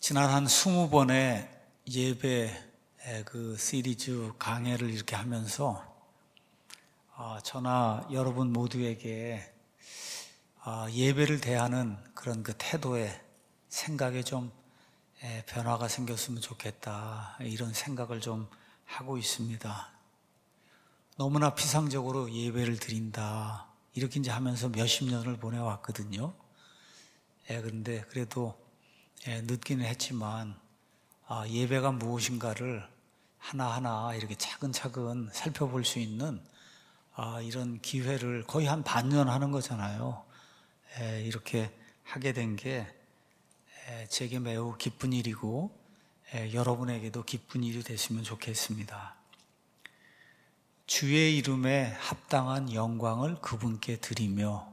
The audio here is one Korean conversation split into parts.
지난 한 20번의 예배 그 시리즈 강해를 이렇게 하면서 저나 여러분 모두에게 예배를 대하는 그런 그 태도에 생각에 좀 변화가 생겼으면 좋겠다, 이런 생각을 좀 하고 있습니다. 너무나 피상적으로 예배를 드린다 이렇게 이제 하면서 몇십 년을 보내왔거든요. 그런데 그래도 늦기는 했지만 예배가 무엇인가를 하나하나 이렇게 차근차근 살펴볼 수 있는 이런 기회를 거의 한 반년 하는 거잖아요. 이렇게 하게 된 게 제게 매우 기쁜 일이고 여러분에게도 기쁜 일이 됐으면 좋겠습니다. 주의 이름에 합당한 영광을 그분께 드리며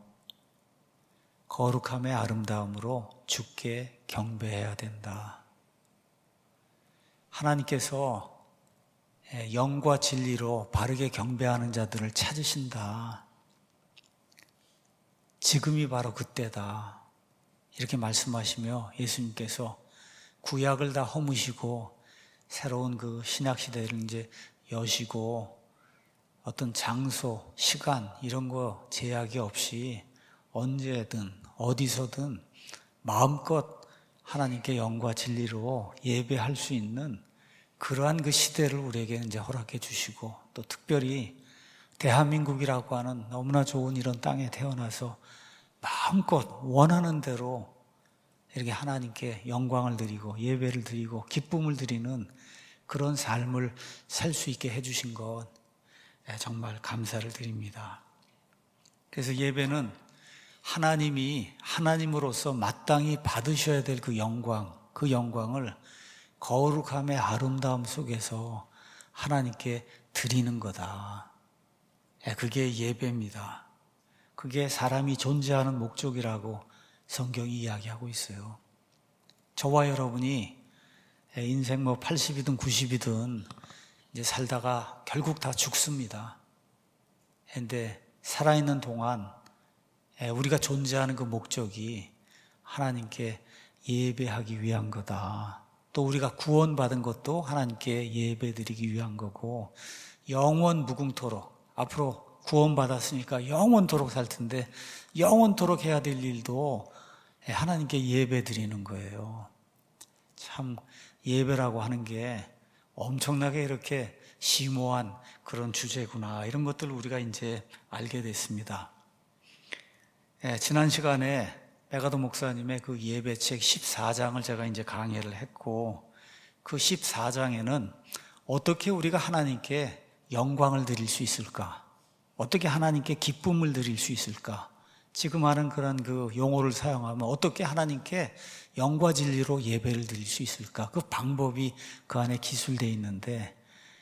거룩함의 아름다움으로 주께 경배해야 된다. 하나님께서 영과 진리로 바르게 경배하는 자들을 찾으신다. 지금이 바로 그때다. 이렇게 말씀하시며 예수님께서 구약을 다 허무시고 새로운 그 신약 시대를 이제 여시고 어떤 장소, 시간 이런 거 제약이 없이 언제든 어디서든 마음껏 하나님께 영과 진리로 예배할 수 있는 그러한 그 시대를 우리에게 이제 허락해 주시고, 또 특별히 대한민국이라고 하는 너무나 좋은 이런 땅에 태어나서 마음껏 원하는 대로 이렇게 하나님께 영광을 드리고 예배를 드리고 기쁨을 드리는 그런 삶을 살 수 있게 해주신 것 정말 감사를 드립니다. 그래서 예배는 하나님이 하나님으로서 마땅히 받으셔야 될 그 영광을 거룩함의 아름다움 속에서 하나님께 드리는 거다. 그게 예배입니다. 그게 사람이 존재하는 목적이라고 성경이 이야기하고 있어요. 저와 여러분이 인생 80이든 90이든 이제 살다가 결국 다 죽습니다. 그런데 살아있는 동안 우리가 존재하는 그 목적이 하나님께 예배하기 위한 거다. 또 우리가 구원받은 것도 하나님께 예배드리기 위한 거고, 영원 무궁토록, 앞으로 구원받았으니까 영원토록 살 텐데 영원토록 해야 될 일도 하나님께 예배드리는 거예요. 참 예배라고 하는 게 엄청나게 이렇게 심오한 그런 주제구나, 이런 것들을 우리가 이제 알게 됐습니다. 지난 시간에 메가더 목사님의 그 예배책 14장을 제가 이제 강의를 했고, 그 14장에는 어떻게 우리가 하나님께 영광을 드릴 수 있을까? 어떻게 하나님께 기쁨을 드릴 수 있을까? 지금 하는 그런 그 용어를 사용하면 어떻게 하나님께 영과 진리로 예배를 드릴 수 있을까? 그 방법이 그 안에 기술되어 있는데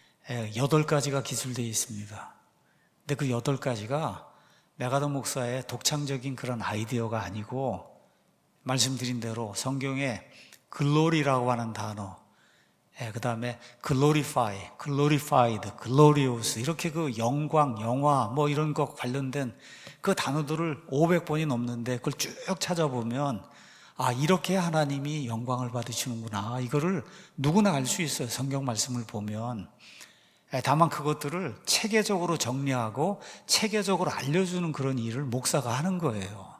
8가지가 기술되어 있습니다. 근데 그 8가지가 메가더 목사의 독창적인 그런 아이디어가 아니고, 말씀드린 대로 성경에 글로리라고 하는 단어, 그 다음에 glorify, glorified, glorious, 이렇게 그 영광, 영화 뭐 이런 거 관련된 그 단어들을 500번이 넘는데 그걸 쭉 찾아보면 이렇게 하나님이 영광을 받으시는구나, 이거를 누구나 알 수 있어요. 성경 말씀을 보면. 다만 그것들을 체계적으로 정리하고 체계적으로 알려주는 그런 일을 목사가 하는 거예요.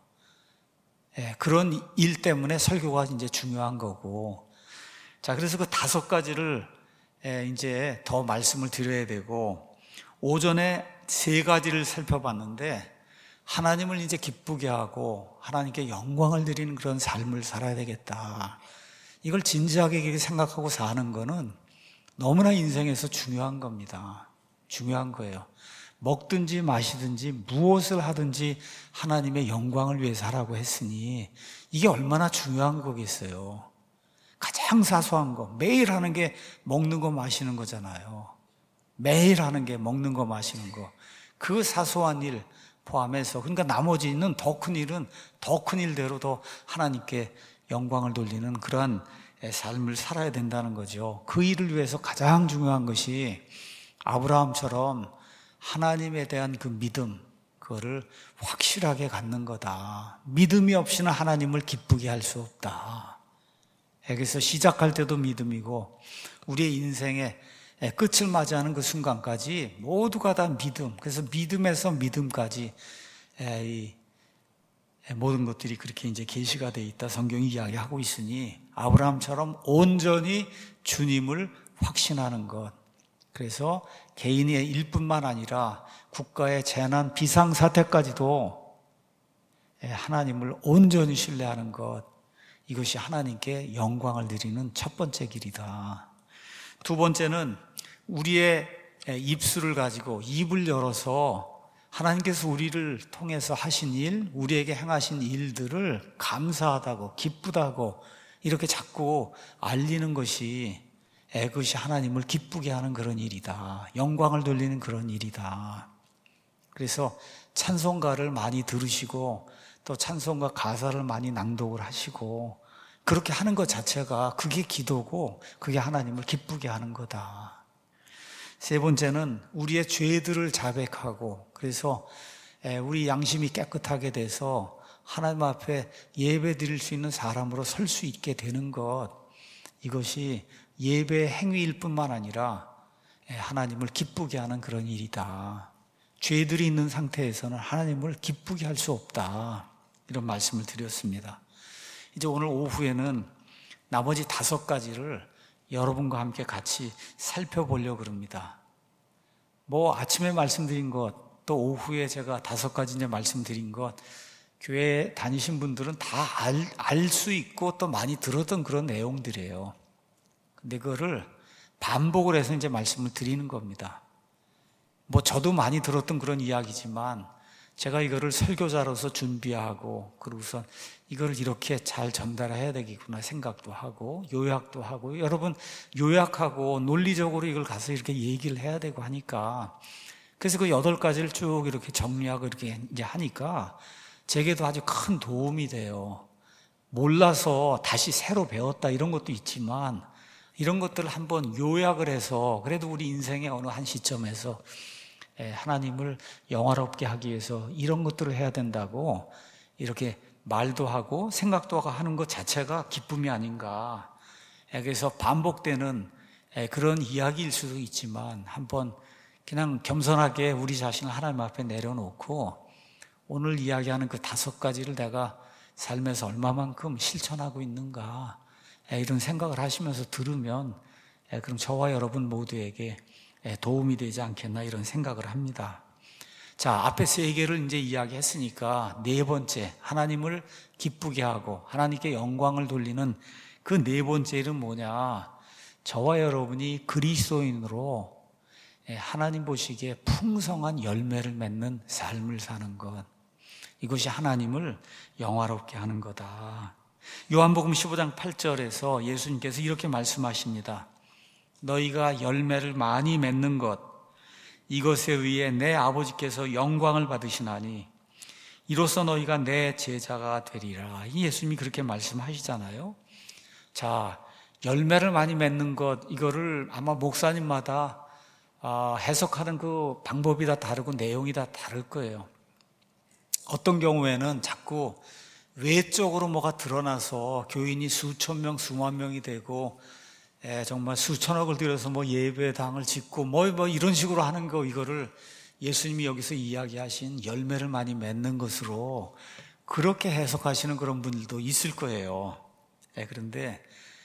그런 일 때문에 설교가 이제 중요한 거고. 자, 그래서 그 5가지를 이제 더 말씀을 드려야 되고, 오전에 3가지를 살펴봤는데 하나님을 이제 기쁘게 하고 하나님께 영광을 드리는 그런 삶을 살아야 되겠다. 이걸 진지하게 생각하고 사는 거는 너무나 인생에서 중요한 겁니다. 중요한 거예요. 먹든지 마시든지 무엇을 하든지 하나님의 영광을 위해서 하라고 했으니 이게 얼마나 중요한 거겠어요. 가장 사소한 거, 매일 하는 게 먹는 거 마시는 거잖아요. 매일 하는 게 먹는 거 마시는 거, 그 사소한 일 포함해서, 그러니까 나머지는 더 큰 일은 더 큰 일대로 더 하나님께 영광을 돌리는 그러한 삶을 살아야 된다는 거죠. 그 일을 위해서 가장 중요한 것이 아브라함처럼 하나님에 대한 그 믿음, 그거를 확실하게 갖는 거다. 믿음이 없이는 하나님을 기쁘게 할 수 없다. 그래서 시작할 때도 믿음이고 우리의 인생의 끝을 맞이하는 그 순간까지 모두가 다 믿음. 그래서 믿음에서 믿음까지 이 모든 것들이 그렇게 이제 계시가 되어 있다. 성경이 이야기하고 있으니 아브라함처럼 온전히 주님을 확신하는 것. 그래서 개인의 일뿐만 아니라 국가의 재난 비상사태까지도 하나님을 온전히 신뢰하는 것. 이것이 하나님께 영광을 드리는 첫 번째 길이다. 두 번째는 우리의 입술을 가지고 입을 열어서 하나님께서 우리를 통해서 하신 일, 우리에게 행하신 일들을 감사하다고, 기쁘다고 이렇게 자꾸 알리는 것이 그것이 하나님을 기쁘게 하는 그런 일이다. 영광을 돌리는 그런 일이다. 그래서 찬송가를 많이 들으시고 또 찬송가 가사를 많이 낭독을 하시고 그렇게 하는 것 자체가 그게 기도고 그게 하나님을 기쁘게 하는 거다. 세 번째는 우리의 죄들을 자백하고 그래서 우리 양심이 깨끗하게 돼서 하나님 앞에 예배 드릴 수 있는 사람으로 설 수 있게 되는 것, 이것이 예배의 행위일 뿐만 아니라 하나님을 기쁘게 하는 그런 일이다. 죄들이 있는 상태에서는 하나님을 기쁘게 할 수 없다. 이런 말씀을 드렸습니다. 이제 오늘 오후에는 나머지 5가지를 여러분과 함께 같이 살펴보려고 합니다. 아침에 말씀드린 것, 또 오후에 제가 5가지 이제 말씀드린 것, 교회 다니신 분들은 다 알 수 있고 또 많이 들었던 그런 내용들이에요. 근데 그거를 반복을 해서 이제 말씀을 드리는 겁니다. 저도 많이 들었던 그런 이야기지만 제가 이거를 설교자로서 준비하고 그러고선 이거를 이렇게 잘 전달해야 되겠구나 생각도 하고 요약도 하고 여러분 요약하고 논리적으로 이걸 가서 이렇게 얘기를 해야 되고 하니까 그래서 그 8가지를 쭉 이렇게 정리하고 이렇게 이제 하니까 제게도 아주 큰 도움이 돼요. 몰라서 다시 새로 배웠다 이런 것도 있지만 이런 것들을 한번 요약을 해서 그래도 우리 인생의 어느 한 시점에서 하나님을 영화롭게 하기 위해서 이런 것들을 해야 된다고 이렇게 말도 하고 생각도 하고 하는 것 자체가 기쁨이 아닌가. 그래서 반복되는 그런 이야기일 수도 있지만 한번 그냥 겸손하게 우리 자신을 하나님 앞에 내려놓고 오늘 이야기하는 그 5가지를 내가 삶에서 얼마만큼 실천하고 있는가 이런 생각을 하시면서 들으면 그럼 저와 여러분 모두에게 도움이 되지 않겠나 이런 생각을 합니다. 자, 앞에 3개를 이제 이야기했으니까 4번째 하나님을 기쁘게 하고 하나님께 영광을 돌리는 그 4번째 일은 뭐냐? 저와 여러분이 그리스도인으로 하나님 보시기에 풍성한 열매를 맺는 삶을 사는 것, 이것이 하나님을 영화롭게 하는 거다. 요한복음 15장 8절에서 예수님께서 이렇게 말씀하십니다. 너희가 열매를 많이 맺는 것, 이것에 의해 내 아버지께서 영광을 받으시나니 이로써 너희가 내 제자가 되리라. 예수님이 그렇게 말씀하시잖아요. 자, 열매를 많이 맺는 것, 이거를 아마 목사님마다 해석하는 그 방법이 다 다르고 내용이 다 다를 거예요. 어떤 경우에는 자꾸 외적으로 뭐가 드러나서 교인이 수천 명, 수만 명이 되고 정말 수천억을 들여서 예배당을 짓고 이런 식으로 하는 거, 이거를 예수님이 여기서 이야기하신 열매를 많이 맺는 것으로 그렇게 해석하시는 그런 분들도 있을 거예요. 그런데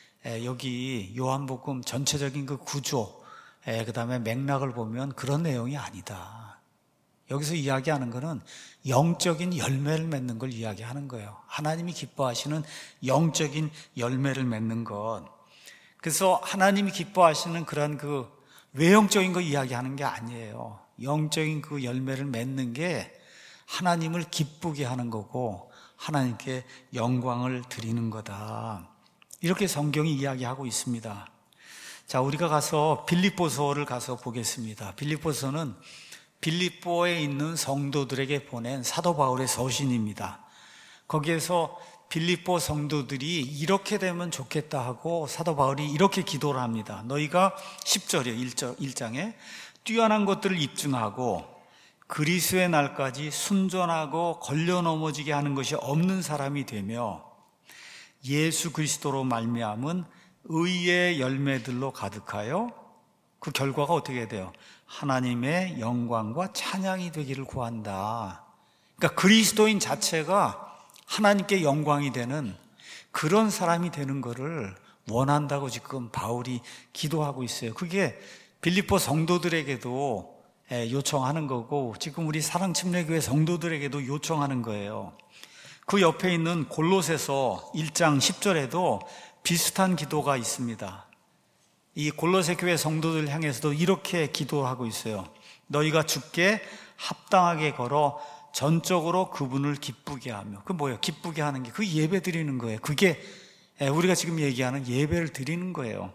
여기 요한복음 전체적인 그 구조, 그 다음에 맥락을 보면 그런 내용이 아니다. 여기서 이야기하는 거는 영적인 열매를 맺는 걸 이야기하는 거예요. 하나님이 기뻐하시는 영적인 열매를 맺는 것. 그래서 하나님이 기뻐하시는 그런 그 외형적인 거 이야기하는 게 아니에요. 영적인 그 열매를 맺는 게 하나님을 기쁘게 하는 거고 하나님께 영광을 드리는 거다. 이렇게 성경이 이야기하고 있습니다. 자, 우리가 가서 빌립보서를 가서 보겠습니다. 빌립보서는 빌립보에 있는 성도들에게 보낸 사도 바울의 서신입니다. 거기에서 빌립보 성도들이 이렇게 되면 좋겠다 하고 사도 바울이 이렇게 기도를 합니다. 너희가 10절이에요. 1장에 뛰어난 것들을 입증하고 그리스도의 날까지 순전하고 걸려 넘어지게 하는 것이 없는 사람이 되며 예수 그리스도로 말미암은 의의 열매들로 가득하여 그 결과가 어떻게 돼요? 하나님의 영광과 찬양이 되기를 구한다. 그러니까 그리스도인 자체가 하나님께 영광이 되는 그런 사람이 되는 것을 원한다고 지금 바울이 기도하고 있어요. 그게 빌립보 성도들에게도 요청하는 거고 지금 우리 사랑침례교회 성도들에게도 요청하는 거예요. 그 옆에 있는 골로새서 1장 10절에도 비슷한 기도가 있습니다. 이 골로새 교회 성도들 향해서도 이렇게 기도하고 있어요. 너희가 주께 합당하게 걸어 전적으로 그분을 기쁘게 하며. 그 뭐예요? 기쁘게 하는 게 그 예배 드리는 거예요. 그게 우리가 지금 얘기하는 예배를 드리는 거예요.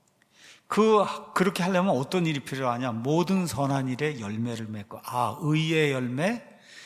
그렇게 하려면 어떤 일이 필요하냐? 모든 선한 일에 열매를 맺고, 의의 열매,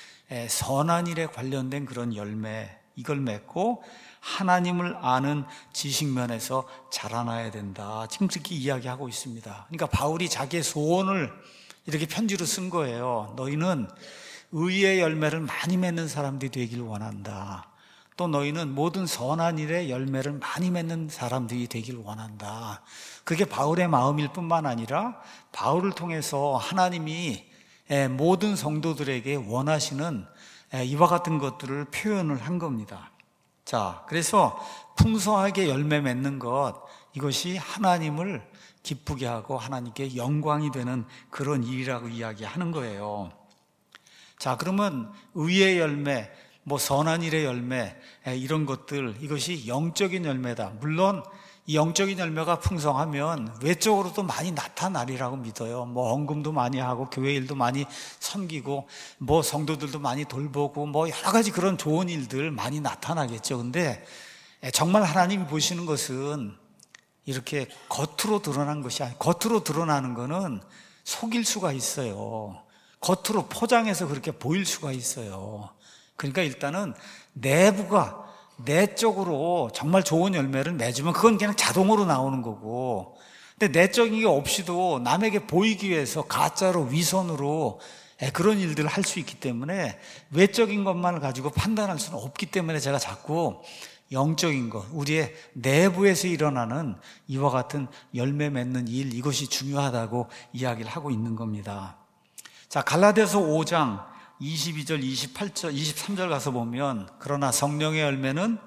선한 일에 관련된 그런 열매, 이걸 맺고 하나님을 아는 지식면에서 자라나야 된다. 지금 그렇게 이야기하고 있습니다. 그러니까 바울이 자기의 소원을 이렇게 편지로 쓴 거예요. 너희는 의의 열매를 많이 맺는 사람들이 되길 원한다. 또 너희는 모든 선한 일에 열매를 많이 맺는 사람들이 되길 원한다. 그게 바울의 마음일 뿐만 아니라 바울을 통해서 하나님이 모든 성도들에게 원하시는 이와 같은 것들을 표현을 한 겁니다. 자, 그래서 풍성하게 열매 맺는 것, 이것이 하나님을 기쁘게 하고 하나님께 영광이 되는 그런 일이라고 이야기하는 거예요. 자, 그러면 의의 열매, 선한 일의 열매, 이런 것들, 이것이 영적인 열매다. 물론 이 영적인 열매가 풍성하면 외적으로도 많이 나타나리라고 믿어요. 헌금도 많이 하고 교회 일도 많이 섬기고 성도들도 많이 돌보고 여러 가지 그런 좋은 일들 많이 나타나겠죠. 근데 정말 하나님이 보시는 것은 이렇게 겉으로 드러난 것이 아니고, 겉으로 드러나는 거는 속일 수가 있어요. 겉으로 포장해서 그렇게 보일 수가 있어요. 그러니까 일단은 내부가 내적으로 정말 좋은 열매를 맺으면 그건 그냥 자동으로 나오는 거고, 근데 내적인 게 없이도 남에게 보이기 위해서 가짜로 위선으로 그런 일들을 할 수 있기 때문에 외적인 것만을 가지고 판단할 수는 없기 때문에 제가 자꾸 영적인 것, 우리의 내부에서 일어나는 이와 같은 열매 맺는 일, 이것이 중요하다고 이야기를 하고 있는 겁니다. 자, 갈라디아서 5장 22절, 28절, 23절 가서 보면, 그러나 성령의 열매는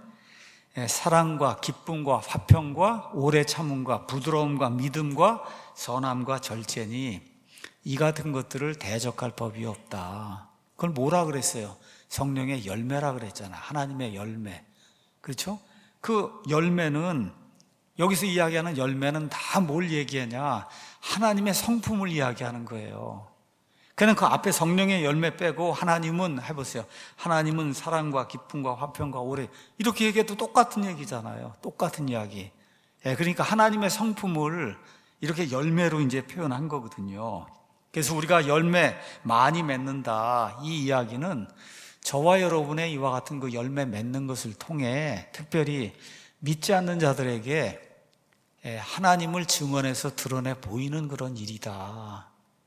사랑과 기쁨과 화평과 오래 참음과 부드러움과 믿음과 선함과 절제니 이 같은 것들을 대적할 법이 없다. 그걸 뭐라 그랬어요? 성령의 열매라 그랬잖아. 하나님의 열매. 그렇죠? 그 열매는, 여기서 이야기하는 열매는 다 뭘 얘기하냐? 하나님의 성품을 이야기하는 거예요. 그냥 그 앞에 성령의 열매 빼고 하나님은, 해보세요. 하나님은 사랑과 기쁨과 화평과 오래, 이렇게 얘기해도 똑같은 얘기잖아요. 똑같은 이야기. 그러니까 하나님의 성품을 이렇게 열매로 이제 표현한 거거든요. 그래서 우리가 열매 많이 맺는다, 이 이야기는 저와 여러분의 이와 같은 그 열매 맺는 것을 통해 특별히 믿지 않는 자들에게 하나님을 증언해서 드러내 보이는 그런 일이다.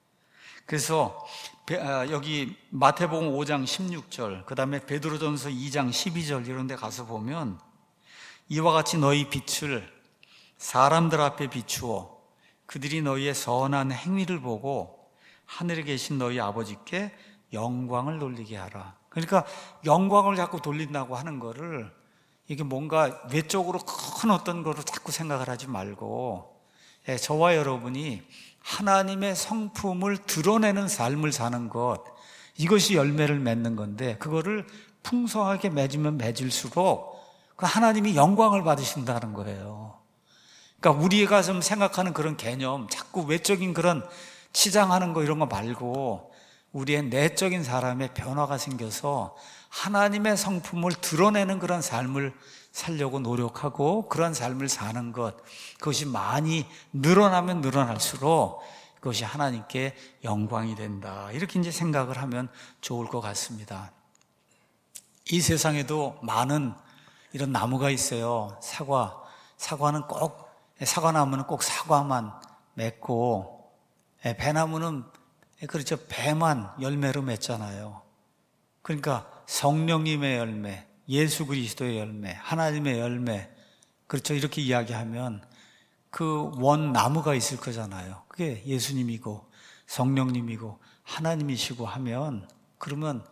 그래서 여기 마태복음 5장 16절, 그 다음에 베드로전서 2장 12절 이런 데 가서 보면, 이와 같이 너희 빛을 사람들 앞에 비추어 그들이 너희의 선한 행위를 보고 하늘에 계신 너희 아버지께 영광을 돌리게 하라. 그러니까 영광을 자꾸 돌린다고 하는 거를, 이게 뭔가 외적으로 큰 어떤 거로 자꾸 생각을 하지 말고, 저와 여러분이 하나님의 성품을 드러내는 삶을 사는 것, 이것이 열매를 맺는 건데, 그거를 풍성하게 맺으면 맺을수록 그 하나님이 영광을 받으신다는 거예요. 그러니까 우리가 좀 생각하는 그런 개념, 자꾸 외적인 그런 치장하는 거 이런 거 말고 우리의 내적인 사람의 변화가 생겨서 하나님의 성품을 드러내는 그런 삶을 살려고 노력하고 그런 삶을 사는 것, 그것이 많이 늘어나면 늘어날수록 그것이 하나님께 영광이 된다, 이렇게 이제 생각을 하면 좋을 것 같습니다. 이 세상에도 많은 이런 나무가 있어요. 사과는 꼭, 사과나무는 꼭 사과만 맺고, 배나무는 그렇죠, 배만 열매로 맺잖아요. 그러니까 성령님의 열매, 예수 그리스도의 열매, 하나님의 열매, 그렇죠? 이렇게 이야기하면 그 원 나무가 있을 거잖아요. 그게 예수님이고 성령님이고 하나님이시고 하면, 그러면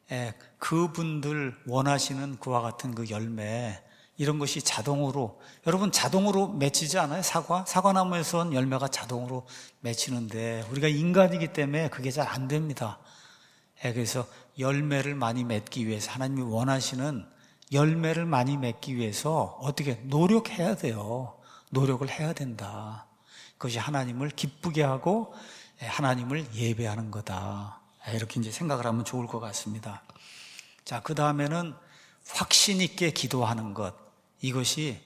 그분들 원하시는 그와 같은 그 열매, 이런 것이 자동으로, 여러분 자동으로 맺히지 않아요? 사과나무에서 열매가 자동으로 맺히는데 우리가 인간이기 때문에 그게 잘 안 됩니다. 그래서 열매를 많이 맺기 위해서, 하나님이 원하시는 열매를 많이 맺기 위해서 어떻게 노력해야 돼요. 노력을 해야 된다. 그것이 하나님을 기쁘게 하고 하나님을 예배하는 거다. 이렇게 이제 생각을 하면 좋을 것 같습니다. 자, 그 다음에는 확신 있게 기도하는 것. 이것이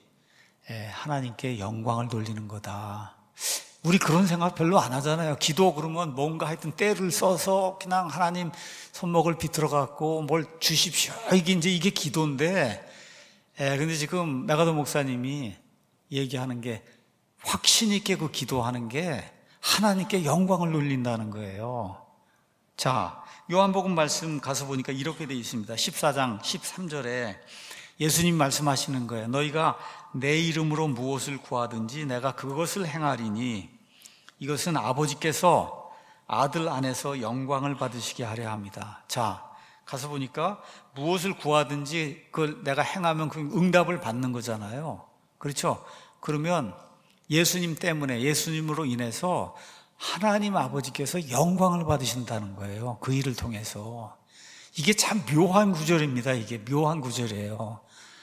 하나님께 영광을 돌리는 거다. 우리 그런 생각 별로 안 하잖아요. 기도 그러면 뭔가 하여튼 때를 써서 그냥 하나님 손목을 비틀어 갖고 뭘 주십시오. 이게 기도인데, 근데 지금 메가더 목사님이 얘기하는 게 확신 있게 그 기도하는 게 하나님께 영광을 돌린다는 거예요. 자, 요한복음 말씀 가서 보니까 이렇게 되어 있습니다. 14장 13절에 예수님 말씀하시는 거예요. 너희가 내 이름으로 무엇을 구하든지 내가 그것을 행하리니 이것은 아버지께서 아들 안에서 영광을 받으시게 하려 합니다. 자, 가서 보니까 무엇을 구하든지 그걸 내가 행하면 그 응답을 받는 거잖아요. 그렇죠? 그러면 예수님 때문에, 예수님으로 인해서 하나님 아버지께서 영광을 받으신다는 거예요. 그 일을 통해서. 이게 참 묘한 구절입니다. 이게 묘한 구절이에요.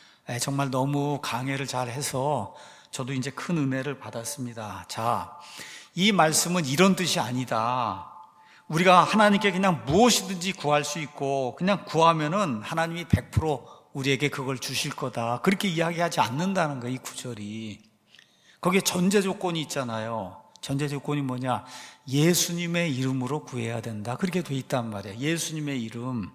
정말 너무 강해를 잘 해서 저도 이제 큰 은혜를 받았습니다. 자, 이 말씀은 이런 뜻이 아니다. 우리가 하나님께 그냥 무엇이든지 구할 수 있고 그냥 구하면은 하나님이 100% 우리에게 그걸 주실 거다. 그렇게 이야기하지 않는다는 거예요. 이 구절이. 거기에 전제 조건이 있잖아요. 전제 조건이 뭐냐? 예수님의 이름으로 구해야 된다. 그렇게 돼 있단 말이에요. 예수님의 이름.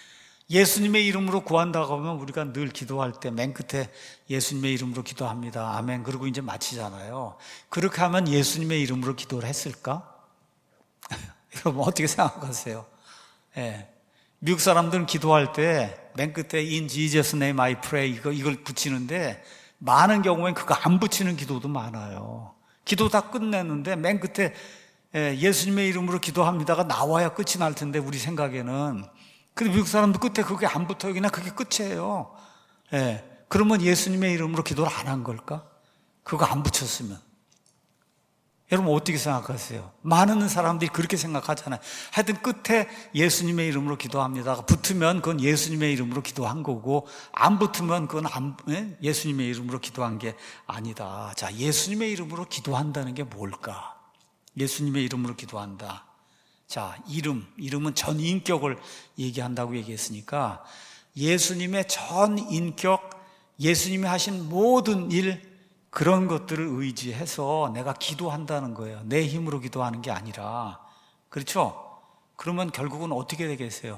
예수님의 이름으로 구한다고 하면 우리가 늘 기도할 때 맨 끝에 예수님의 이름으로 기도합니다. 아멘. 그리고 이제 마치잖아요. 그렇게 하면 예수님의 이름으로 기도를 했을까? 여러분 어떻게 생각하세요? 미국 사람들은 기도할 때 맨 끝에 In Jesus name I pray 이걸 붙이는데 많은 경우엔 그거 안 붙이는 기도도 많아요. 기도 다 끝냈는데 맨 끝에 예수님의 이름으로 기도합니다가 나와야 끝이 날 텐데 우리 생각에는. 근데 미국 사람도 끝에 그게 안 붙어요. 그냥 그게 끝이에요. 그러면 예수님의 이름으로 기도를 안 한 걸까? 그거 안 붙였으면. 여러분 어떻게 생각하세요? 많은 사람들이 그렇게 생각하잖아요. 하여튼 끝에 예수님의 이름으로 기도합니다가 붙으면 그건 예수님의 이름으로 기도한 거고 안 붙으면 그건 예수님의 이름으로 기도한 게 아니다. 자, 예수님의 이름으로 기도한다는 게 뭘까? 예수님의 이름으로 기도한다. 자, 이름은 전 인격을 얘기한다고 얘기했으니까 예수님의 전 인격, 예수님이 하신 모든 일, 그런 것들을 의지해서 내가 기도한다는 거예요. 내 힘으로 기도하는 게 아니라. 그렇죠? 그러면 결국은 어떻게 되겠어요?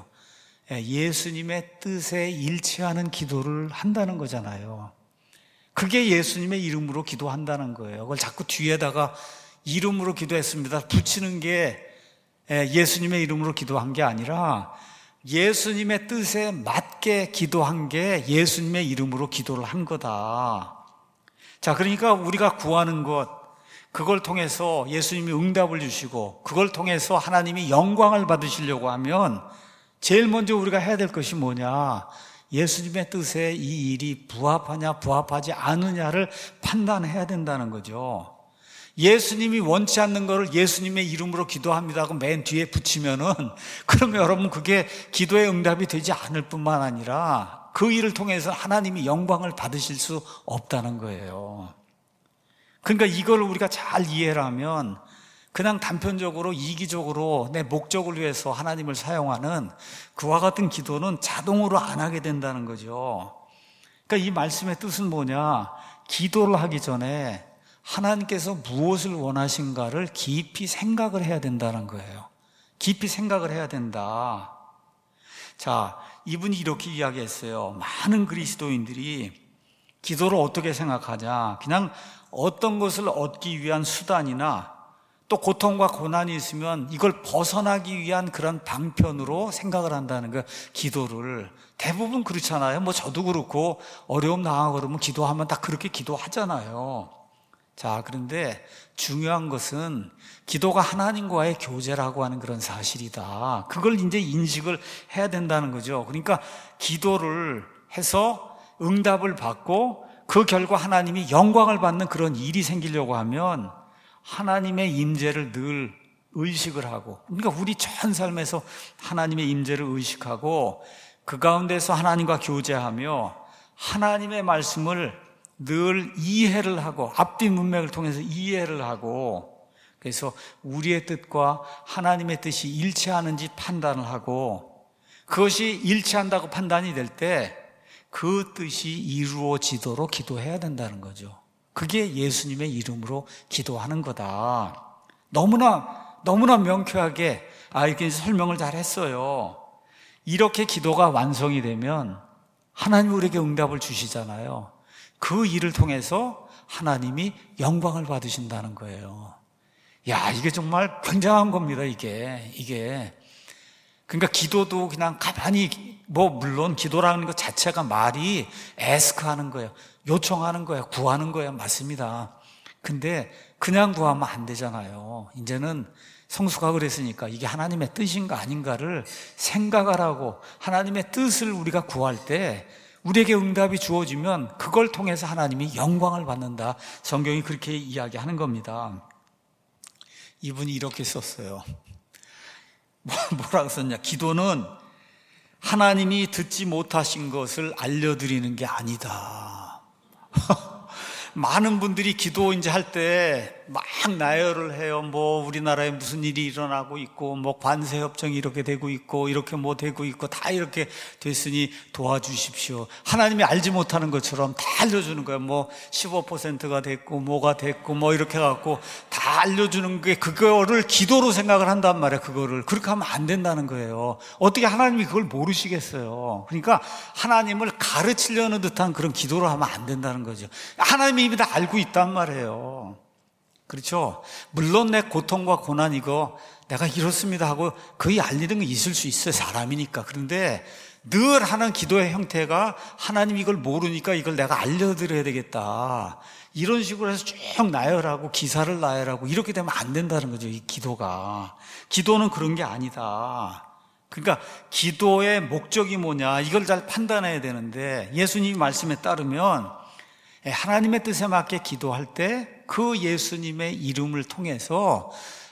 예수님의 뜻에 일치하는 기도를 한다는 거잖아요. 그게 예수님의 이름으로 기도한다는 거예요. 그걸 자꾸 뒤에다가 이름으로 기도했습니다 붙이는 게 예수님의 이름으로 기도한 게 아니라 예수님의 뜻에 맞게 기도한 게 예수님의 이름으로 기도를 한 거다. 자, 그러니까 우리가 구하는 것, 그걸 통해서 예수님이 응답을 주시고 그걸 통해서 하나님이 영광을 받으시려고 하면 제일 먼저 우리가 해야 될 것이 뭐냐? 예수님의 뜻에 이 일이 부합하냐 부합하지 않느냐를 판단해야 된다는 거죠. 예수님이 원치 않는 거를 예수님의 이름으로 기도합니다 하고 맨 뒤에 붙이면은 그러면 여러분 그게 기도의 응답이 되지 않을 뿐만 아니라 그 일을 통해서 하나님이 영광을 받으실 수 없다는 거예요. 그러니까 이걸 우리가 잘 이해를 하면 그냥 단편적으로 이기적으로 내 목적을 위해서 하나님을 사용하는 그와 같은 기도는 자동으로 안 하게 된다는 거죠. 그러니까 이 말씀의 뜻은 뭐냐? 기도를 하기 전에 하나님께서 무엇을 원하신가를 깊이 생각을 해야 된다는 거예요. 깊이 생각을 해야 된다. 자, 이분이 이렇게 이야기했어요. 많은 그리스도인들이 기도를 어떻게 생각하냐? 그냥 어떤 것을 얻기 위한 수단이나 또 고통과 고난이 있으면 이걸 벗어나기 위한 그런 방편으로 생각을 한다는 거예요. 기도를. 대부분 그렇잖아요. 뭐 저도 그렇고 어려움 당하고 그러면 기도하면 다 그렇게 기도하잖아요. 자, 그런데 중요한 것은 기도가 하나님과의 교제라고 하는 그런 사실이다. 그걸 이제 인식을 해야 된다는 거죠. 그러니까 기도를 해서 응답을 받고 그 결과 하나님이 영광을 받는 그런 일이 생기려고 하면 하나님의 임재를 늘 의식을 하고, 그러니까 우리 전 삶에서 하나님의 임재를 의식하고 그 가운데서 하나님과 교제하며 하나님의 말씀을 늘 이해를 하고, 앞뒤 문맥을 통해서 이해를 하고, 그래서 우리의 뜻과 하나님의 뜻이 일치하는지 판단을 하고, 그것이 일치한다고 판단이 될 때 그 뜻이 이루어지도록 기도해야 된다는 거죠. 그게 예수님의 이름으로 기도하는 거다. 너무나 명쾌하게 이렇게 설명을 잘 했어요. 이렇게 기도가 완성이 되면 하나님 우리에게 응답을 주시잖아요. 그 일을 통해서 하나님이 영광을 받으신다는 거예요. 야, 이게 정말 굉장한 겁니다, 이게. 그러니까 기도도 그냥 가만히, 물론 기도라는 것 자체가 말이 ask 하는 거예요. 요청하는 거예요. 구하는 거예요. 맞습니다. 근데 그냥 구하면 안 되잖아요. 이제는 성수가 그랬으니까 이게 하나님의 뜻인가 아닌가를 생각을 하고, 하나님의 뜻을 우리가 구할 때 우리에게 응답이 주어지면 그걸 통해서 하나님이 영광을 받는다. 성경이 그렇게 이야기하는 겁니다. 이분이 이렇게 썼어요. 뭐라고 썼냐? 기도는 하나님이 듣지 못하신 것을 알려드리는 게 아니다. 많은 분들이 기도 이제 할 때 막 나열을 해요. 우리나라에 무슨 일이 일어나고 있고, 관세 협정이 이렇게 되고 있고, 이렇게 되고 있고, 다 이렇게 됐으니 도와주십시오. 하나님이 알지 못하는 것처럼 다 알려주는 거예요. 15%가 됐고, 뭐가 됐고, 이렇게 해갖고 다 알려주는 게 그거를 기도로 생각을 한단 말이에요. 그거를. 그렇게 하면 안 된다는 거예요. 어떻게 하나님이 그걸 모르시겠어요? 그러니까 하나님을 가르치려는 듯한 그런 기도를 하면 안 된다는 거죠. 하나님이 이미 다 알고 있단 말이에요. 그렇죠? 물론 내 고통과 고난 이거 내가 이렇습니다 하고 거의 알리는 건 있을 수 있어요. 사람이니까. 그런데 늘 하는 기도의 형태가 하나님 이걸 모르니까 이걸 내가 알려드려야 되겠다. 이런 식으로 해서 쭉 나열하고 기사를 나열하고 이렇게 되면 안 된다는 거죠. 이 기도가. 기도는 그런 게 아니다. 그러니까 기도의 목적이 뭐냐 이걸 잘 판단해야 되는데, 예수님 말씀에 따르면 하나님의 뜻에 맞게 기도할 때 그 예수님의 이름을 통해서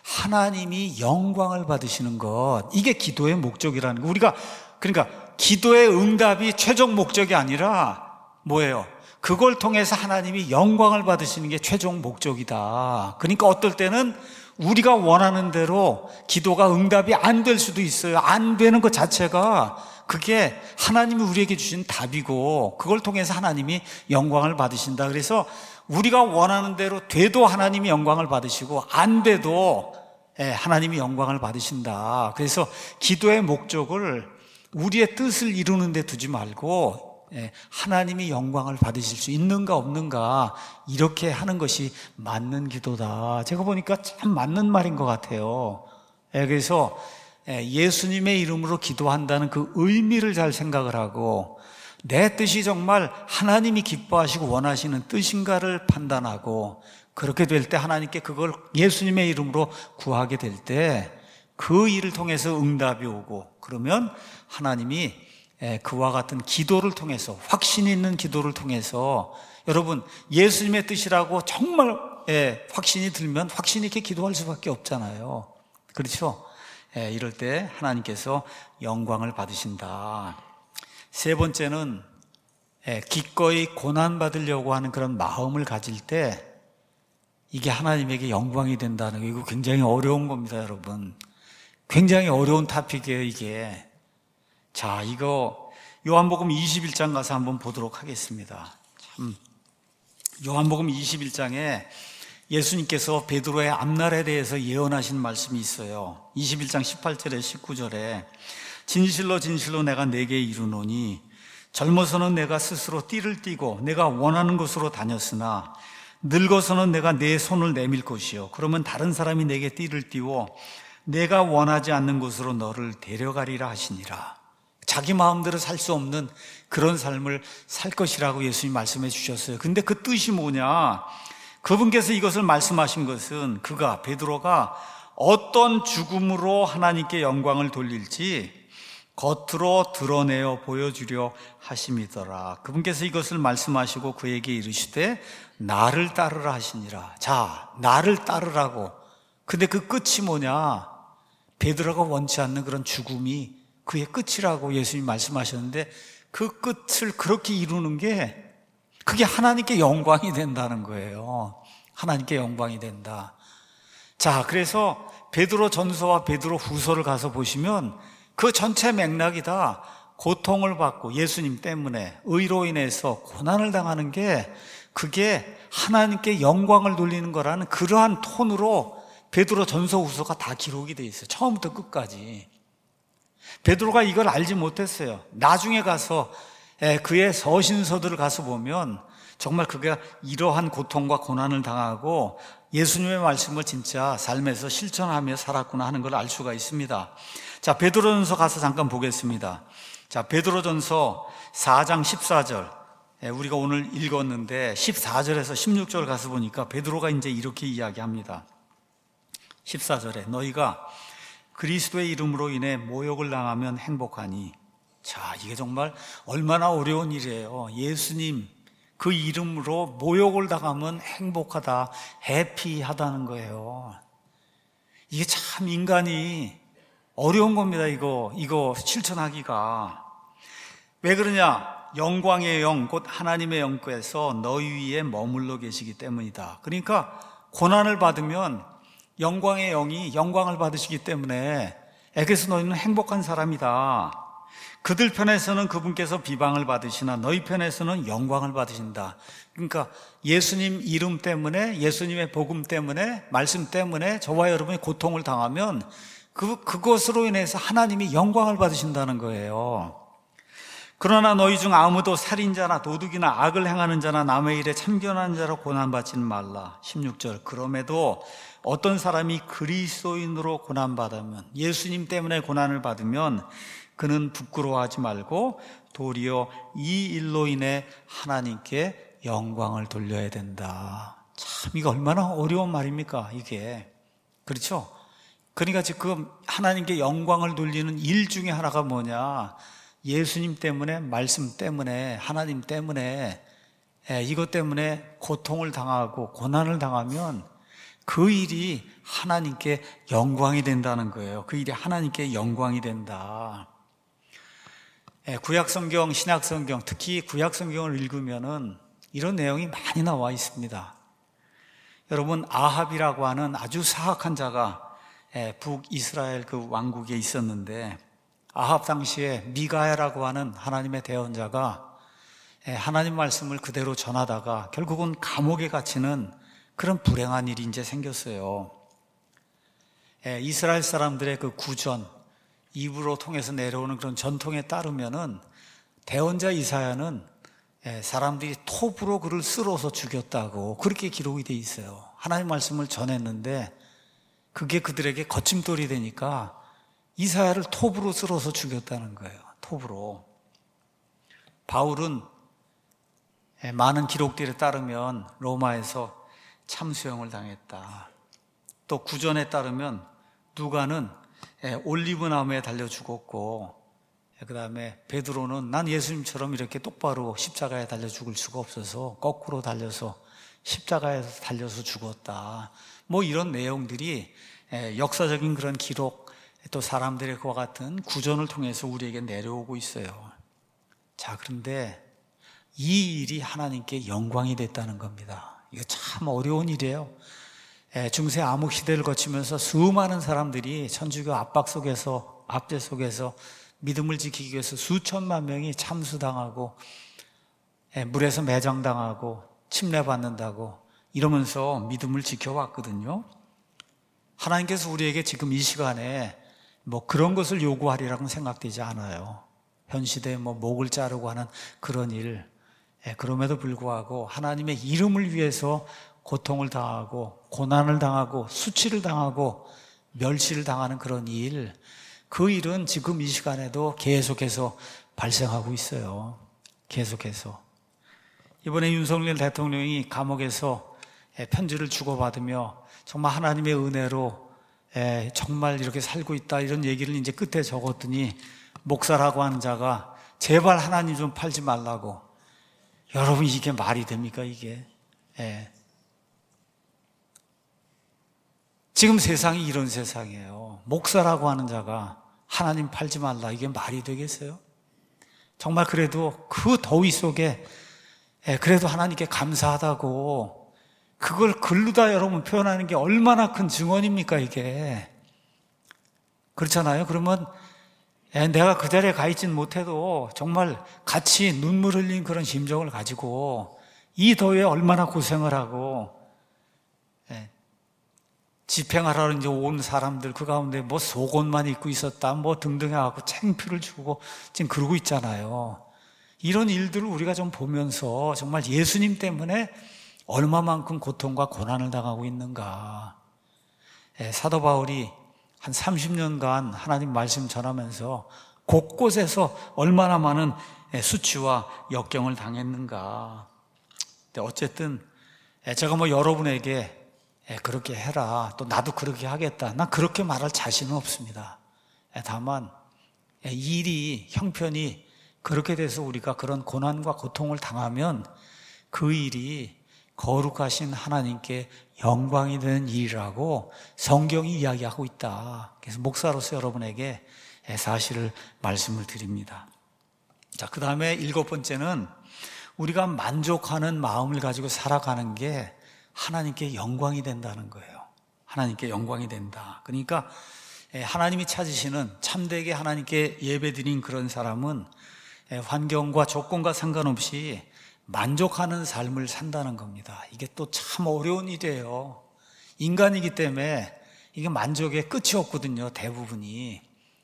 하나님이 영광을 받으시는 것, 이게 기도의 목적이라는 거. 우리가 그러니까 기도의 응답이 최종 목적이 아니라 뭐예요? 그걸 통해서 하나님이 영광을 받으시는 게 최종 목적이다. 그러니까 어떨 때는 우리가 원하는 대로 기도가 응답이 안 될 수도 있어요. 안 되는 것 자체가 그게 하나님이 우리에게 주신 답이고, 그걸 통해서 하나님이 영광을 받으신다. 그래서 우리가 원하는 대로 돼도 하나님이 영광을 받으시고, 안 돼도 하나님이 영광을 받으신다. 그래서 기도의 목적을 우리의 뜻을 이루는 데 두지 말고 하나님이 영광을 받으실 수 있는가 없는가, 이렇게 하는 것이 맞는 기도다. 제가 보니까 참 맞는 말인 것 같아요. 그래서 예수님의 이름으로 기도한다는 그 의미를 잘 생각을 하고, 내 뜻이 정말 하나님이 기뻐하시고 원하시는 뜻인가를 판단하고, 그렇게 될 때 하나님께 그걸 예수님의 이름으로 구하게 될 때 그 일을 통해서 응답이 오고, 그러면 하나님이 그와 같은 기도를 통해서, 확신 있는 기도를 통해서, 여러분 예수님의 뜻이라고 정말 확신이 들면 확신 있게 기도할 수밖에 없잖아요. 그렇죠? 이럴 때 하나님께서 영광을 받으신다. 세 번째는 기꺼이 고난받으려고 하는 그런 마음을 가질 때 이게 하나님에게 영광이 된다는 거, 이거 굉장히 어려운 겁니다, 여러분. 굉장히 어려운 토픽이에요, 이게. 자, 이거 요한복음 21장 가서 한번 보도록 하겠습니다. 요한복음 21장에 예수님께서 베드로의 앞날에 대해서 예언하신 말씀이 있어요. 21장 18절에 19절에 진실로 진실로 내가 네게 이르노니 젊어서는 내가 스스로 띠를 띠고 내가 원하는 곳으로 다녔으나 늙어서는 내가 내 손을 내밀 것이요 그러면 다른 사람이 내게 띠를 띠워 내가 원하지 않는 곳으로 너를 데려가리라 하시니라. 자기 마음대로 살 수 없는 그런 삶을 살 것이라고 예수님 말씀해 주셨어요. 근데 그 뜻이 뭐냐? 그분께서 이것을 말씀하신 것은 베드로가 어떤 죽음으로 하나님께 영광을 돌릴지 겉으로 드러내어 보여주려 하심이더라. 그분께서 이것을 말씀하시고 그에게 이르시되 나를 따르라 하시니라. 자, 나를 따르라고. 근데 그 끝이 뭐냐? 베드로가 원치 않는 그런 죽음이 그의 끝이라고 예수님이 말씀하셨는데 그 끝을 그렇게 이루는 게 그게 하나님께 영광이 된다는 거예요. 하나님께 영광이 된다. 자, 그래서 베드로 전서와 베드로 후서를 가서 보시면 그 전체 맥락이 다 고통을 받고 예수님 때문에 의로 인해서 고난을 당하는 게 그게 하나님께 영광을 돌리는 거라는 그러한 톤으로 베드로 전서 후서가 다 기록이 돼 있어요. 처음부터 끝까지. 베드로가 이걸 알지 못했어요. 나중에 가서 그의 서신서들을 가서 보면 정말 그가 이러한 고통과 고난을 당하고 예수님의 말씀을 진짜 삶에서 실천하며 살았구나 하는 걸 알 수가 있습니다. 자, 베드로전서 가서 잠깐 보겠습니다. 자, 베드로전서 4장 14절. 우리가 오늘 읽었는데 14절에서 16절 가서 보니까 베드로가 이제 이렇게 이야기합니다. 14절에 너희가 그리스도의 이름으로 인해 모욕을 당하면 행복하니. 자, 이게 정말 얼마나 어려운 일이에요. 예수님 그 이름으로 모욕을 당하면 행복하다, 해피하다는 거예요. 이게 참 인간이 어려운 겁니다. 이거 실천하기가. 왜 그러냐? 영광의 영, 곧 하나님의 영께서 너희 위에 머물러 계시기 때문이다. 그러니까 고난을 받으면 영광의 영이 영광을 받으시기 때문에 그래서 너희는 행복한 사람이다. 그들 편에서는 그분께서 비방을 받으시나 너희 편에서는 영광을 받으신다. 그러니까 예수님 이름 때문에, 예수님의 복음 때문에, 말씀 때문에 저와 여러분이 고통을 당하면 그것으로 인해서 하나님이 영광을 받으신다는 거예요. 그러나 너희 중 아무도 살인자나 도둑이나 악을 행하는 자나 남의 일에 참견하는 자로 고난받지는 말라. 16절. 그럼에도 어떤 사람이 그리스도인으로 고난받으면, 예수님 때문에 고난을 받으면 그는 부끄러워하지 말고 도리어 이 일로 인해 하나님께 영광을 돌려야 된다. 참 이거 얼마나 어려운 말입니까 이게. 그렇죠? 그러니까 지금 하나님께 영광을 돌리는 일 중에 하나가 뭐냐, 예수님 때문에, 말씀 때문에, 하나님 때문에, 이것 때문에 고통을 당하고 고난을 당하면 그 일이 하나님께 영광이 된다는 거예요. 그 일이 하나님께 영광이 된다. 구약성경, 신약성경, 특히 구약성경을 읽으면은 이런 내용이 많이 나와 있습니다. 여러분, 아합이라고 하는 아주 사악한 자가 북이스라엘 그 왕국에 있었는데, 아합 당시에 미가야라고 하는 하나님의 대언자가 하나님 말씀을 그대로 전하다가 결국은 감옥에 갇히는 그런 불행한 일이 이제 생겼어요. 이스라엘 사람들의 그 구전, 입으로 통해서 내려오는 그런 전통에 따르면은 대언자 이사야는 사람들이 톱으로 그를 쓸어서 죽였다고 그렇게 기록이 돼 있어요. 하나님 말씀을 전했는데 그게 그들에게 거침돌이 되니까 이사야를 톱으로 쓸어서 죽였다는 거예요. 톱으로. 바울은 많은 기록들에 따르면 로마에서 참수형을 당했다. 또 구전에 따르면 누가는 올리브 나무에 달려 죽었고, 그 다음에 베드로는 난 예수님처럼 이렇게 똑바로 십자가에 달려 죽을 수가 없어서 거꾸로 달려서 십자가에 달려서 죽었다. 뭐 이런 내용들이 역사적인 그런 기록, 또 사람들의 그와 같은 구전을 통해서 우리에게 내려오고 있어요. 자, 그런데 이 일이 하나님께 영광이 됐다는 겁니다. 이거 참 어려운 일이에요. 중세 암흑 시대를 거치면서 수많은 사람들이 천주교 압박 속에서, 압제 속에서 믿음을 지키기 위해서 수천만 명이 참수당하고 물에서 매장당하고 침례받는다고 이러면서 믿음을 지켜왔거든요. 하나님께서 우리에게 지금 이 시간에 뭐 그런 것을 요구하리라고는 생각되지 않아요. 현 시대에 뭐 목을 자르고 하는 그런 일, 그럼에도 불구하고 하나님의 이름을 위해서 고통을 당하고 고난을 당하고 수치를 당하고 멸시를 당하는 그런 일, 그 일은 지금 이 시간에도 계속해서 발생하고 있어요. 계속해서. 이번에 윤석열 대통령이 감옥에서 편지를 주고받으며 정말 하나님의 은혜로 정말 이렇게 살고 있다, 이런 얘기를 이제 끝에 적었더니 목사라고 하는 자가 제발 하나님 좀 팔지 말라고. 여러분, 이게 말이 됩니까, 이게? 지금 세상이 이런 세상이에요. 목사라고 하는 자가 하나님 팔지 말라, 이게 말이 되겠어요? 정말 그래도 그 더위 속에 그래도 하나님께 감사하다고 그걸 글로다 여러분 표현하는 게 얼마나 큰 증언입니까, 이게? 그렇잖아요. 그러면 내가 그 자리에 가 있진 못해도 정말 같이 눈물 흘린 그런 심정을 가지고 이 더위에 얼마나 고생을 하고 집행하러 이제 온 사람들 그 가운데 뭐 속옷만 입고 있었다 뭐 등등 해갖고 창피를 주고 지금 그러고 있잖아요. 이런 일들을 우리가 좀 보면서 정말 예수님 때문에 얼마만큼 고통과 고난을 당하고 있는가. 사도 바울이 한 30년간 하나님 말씀 전하면서 곳곳에서 얼마나 많은 수치와 역경을 당했는가. 근데 어쨌든 제가 뭐 여러분에게 그렇게 해라, 또 나도 그렇게 하겠다, 난 그렇게 말할 자신은 없습니다. 다만 일이 형편이 그렇게 돼서 우리가 그런 고난과 고통을 당하면 그 일이 거룩하신 하나님께 영광이 되는 일이라고 성경이 이야기하고 있다. 그래서 목사로서 여러분에게 사실을 말씀을 드립니다. 자, 그 다음에 7번째는 우리가 만족하는 마음을 가지고 살아가는 게 하나님께 영광이 된다는 거예요. 하나님께 영광이 된다. 그러니까 하나님이 찾으시는 참되게 하나님께 예배드린 그런 사람은 환경과 조건과 상관없이 만족하는 삶을 산다는 겁니다. 이게 또 참 어려운 일이에요. 인간이기 때문에 이게 만족의 끝이 없거든요, 대부분이.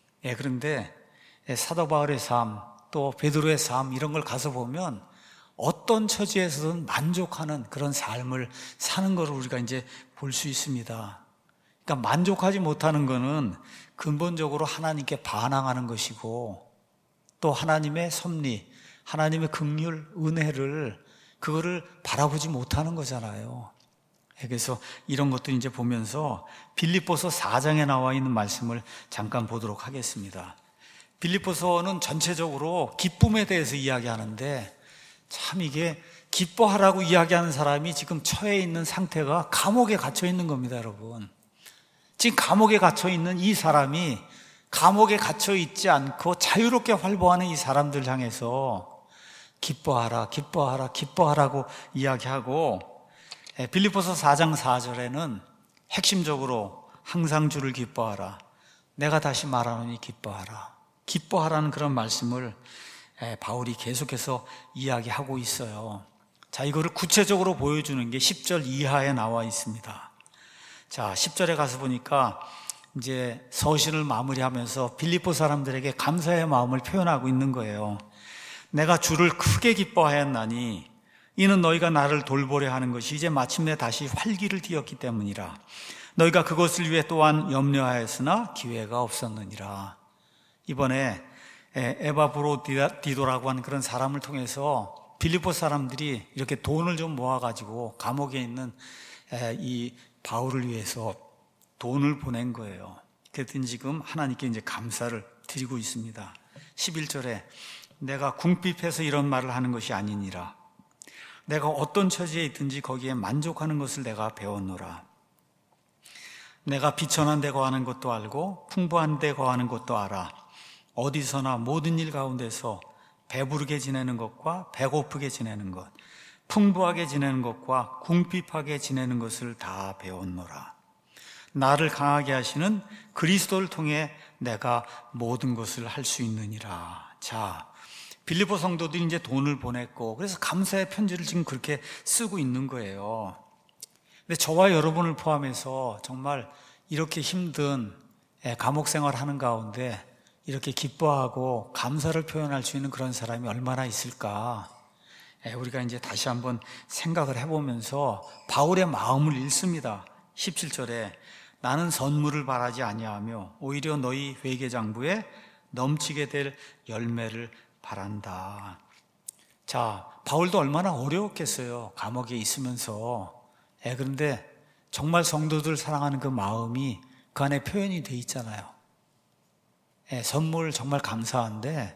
그런데 사도 바울의 삶, 또 베드로의 삶, 이런 걸 가서 보면 어떤 처지에서든 만족하는 그런 삶을 사는 걸 우리가 이제 볼 수 있습니다. 그러니까 만족하지 못하는 거는 근본적으로 하나님께 반항하는 것이고, 또 하나님의 섭리, 하나님의 긍휼, 은혜를 그거를 바라보지 못하는 거잖아요. 그래서 이런 것도 이제 보면서 빌립보서 4장에 나와 있는 말씀을 잠깐 보도록 하겠습니다. 빌립보서는 전체적으로 기쁨에 대해서 이야기하는데 참 이게 기뻐하라고 이야기하는 사람이 지금 처해 있는 상태가 감옥에 갇혀 있는 겁니다, 여러분. 지금 감옥에 갇혀 있는 이 사람이 감옥에 갇혀 있지 않고 자유롭게 활보하는 이 사람들 향해서 기뻐하라, 기뻐하라, 기뻐하라고 이야기하고, 빌립보서 4장 4절에는 핵심적으로 항상 주를 기뻐하라, 내가 다시 말하노니 기뻐하라, 기뻐하라는 그런 말씀을 바울이 계속해서 이야기하고 있어요. 자, 이거를 구체적으로 보여주는 게 10절 이하에 나와 있습니다. 자, 10절에 가서 보니까 이제 서신을 마무리하면서 빌립보 사람들에게 감사의 마음을 표현하고 있는 거예요. 내가 주를 크게 기뻐하였나니 이는 너희가 나를 돌보려 하는 것이 이제 마침내 다시 활기를 띠었기 때문이라. 너희가 그것을 위해 또한 염려하였으나 기회가 없었느니라. 이번에 에바브로디도라고 하는 그런 사람을 통해서 빌립보 사람들이 이렇게 돈을 좀 모아가지고 감옥에 있는 이 바울을 위해서 돈을 보낸 거예요. 그랬더니 지금 하나님께 이제 감사를 드리고 있습니다. 11절에 내가 궁핍해서 이런 말을 하는 것이 아니니라. 내가 어떤 처지에 있든지 거기에 만족하는 것을 내가 배웠노라. 내가 비천한 데 거하는 것도 알고 풍부한 데 거하는 것도 알아. 어디서나 모든 일 가운데서 배부르게 지내는 것과 배고프게 지내는 것, 풍부하게 지내는 것과 궁핍하게 지내는 것을 다 배웠노라. 나를 강하게 하시는 그리스도를 통해 내가 모든 것을 할 수 있느니라. 자, 빌립보 성도들이 이제 돈을 보냈고, 그래서 감사의 편지를 지금 그렇게 쓰고 있는 거예요. 근데 저와 여러분을 포함해서 정말 이렇게 힘든 감옥 생활하는 가운데 이렇게 기뻐하고 감사를 표현할 수 있는 그런 사람이 얼마나 있을까? 우리가 이제 다시 한번 생각을 해보면서 바울의 마음을 읽습니다. 17절에 나는 선물을 바라지 아니하며 오히려 너희 회개장부에 넘치게 될 열매를 바란다. 자, 바울도 얼마나 어려웠겠어요. 감옥에 있으면서. 그런데 정말 성도들 사랑하는 그 마음이 그 안에 표현이 돼 있잖아요. 선물 정말 감사한데